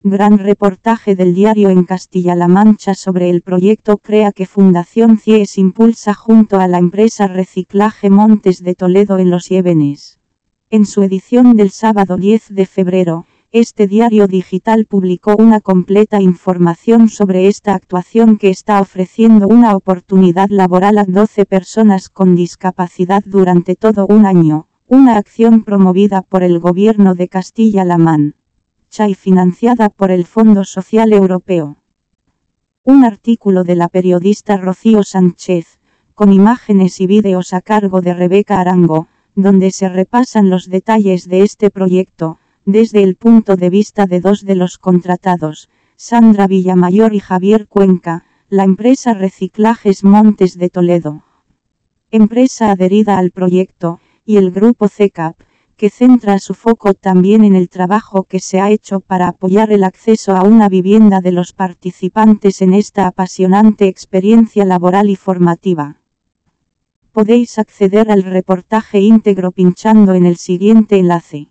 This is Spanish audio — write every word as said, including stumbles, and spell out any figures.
Gran reportaje del diario en Castilla-La Mancha sobre el proyecto CREA que Fundación CIES impulsa junto a la empresa Reciclaje Montes de Toledo en Los Llévenes. En su edición del sábado diez de febrero, este diario digital publicó una completa información sobre esta actuación que está ofreciendo una oportunidad laboral a doce personas con discapacidad durante todo un año, una acción promovida por el Gobierno de Castilla-La Mancha y financiada por el Fondo Social Europeo. Un artículo de la periodista Rocío Sánchez, con imágenes y vídeos a cargo de Rebeca Arango, donde se repasan los detalles de este proyecto, desde el punto de vista de dos de los contratados, Sandra Villamayor y Javier Cuenca, la empresa Reciclajes Montes de Toledo. Empresa adherida al proyecto, y el grupo C E C A P, que centra su foco también en el trabajo que se ha hecho para apoyar el acceso a una vivienda de los participantes en esta apasionante experiencia laboral y formativa. Podéis acceder al reportaje íntegro pinchando en el siguiente enlace.